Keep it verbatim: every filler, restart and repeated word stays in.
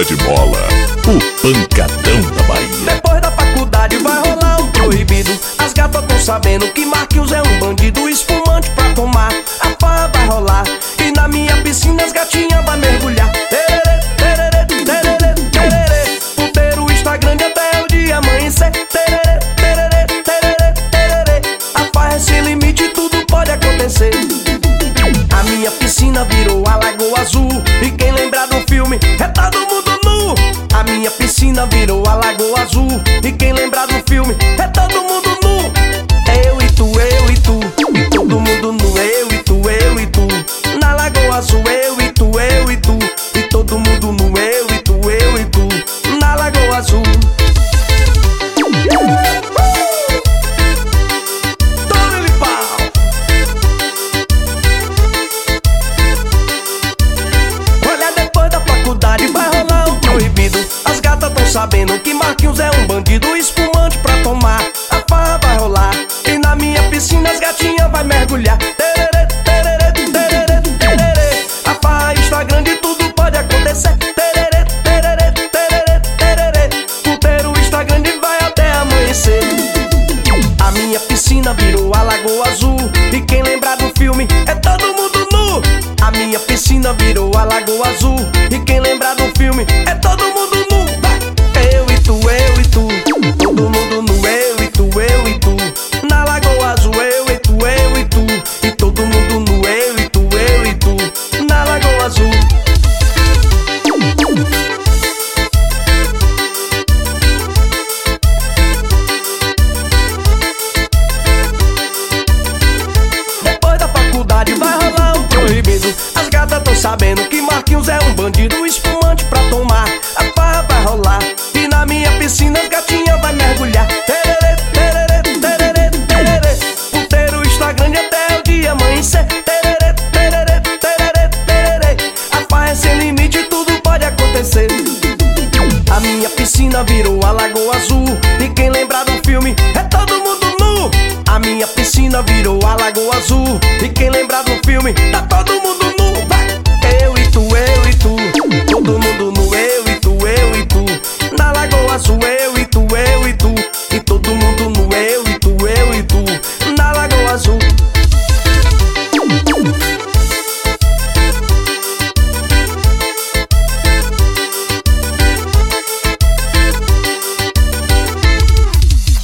Chega de Bola, o pancadão da Bahia. Depois da faculdade vai rolar o proibido. As gatas tão sabendo que Marquinhos é um bandido. Espumante pra tomar, a farra vai rolar. E na minha piscina as gatinhas vai mergulhar. Tererê, tererê, tererê, tererê. Puteiro está grande até o dia amanhecer. Tererê, tererê, tererê, tererê. A farra é sem limite, tudo pode acontecer. A minha piscina virou a Lagoa Azul. E quem lembrar do filme é todo mundo nu. A minha piscina virou a Lagoa Azul. E quem lembrar do filme é todo mundo nu. É eu e tu, eu e tu, e todo mundo nu. Eu e tu, eu e tu, na Lagoa Azul. Eu e tu, eu e tu, e todo mundo nu. Eu e tu, eu e tu, na Lagoa Azul. Tome-lhe pau. Olha, depois da faculdade vai rolar o proibido. As gatas tão sabendo que Marquinhos é um bandido. Espumante pra tomar, a farra vai rolar. E na minha piscina as gatinhas vai mergulhar. Tererê, tererê, tererê, tererê. A farra está grande, tudo pode acontecer. Tererê, tererê, tererê, tererê. Puteiro está grande, vai até amanhecer. A minha piscina virou a Lagoa Azul. E quem lembrar do filme é todo mundo nu. A minha piscina virou a Lagoa Azul. E quem lembrar do filme é todo mundo nu. Vai! Eu e tu, eu e tu, todo mundo nu. Eu e tu, eu e tu, na Lagoa Azul. Eu e tu, eu e tu, e todo mundo nu. Eu e tu, eu e tu, na Lagoa Azul. Depois da faculdade vai rolar o proibido. As gatas tão sabendo que Marquinhos é um bandido. Espumante pra tomar, a farra vai rolar. E na minha piscina as gatinhas vai mergulhar. Tererê, tererê, tererê, tererê. Puteiro está grande até o dia amanhecer. Tererê, tererê, tererê, tererê. A farra é sem limite, tudo pode acontecer. A minha piscina virou a Lagoa Azul. E quem lembrar do filme é todo mundo nu. A minha piscina virou a Lagoa Azul. E quem lembrar do filme tá todo mundo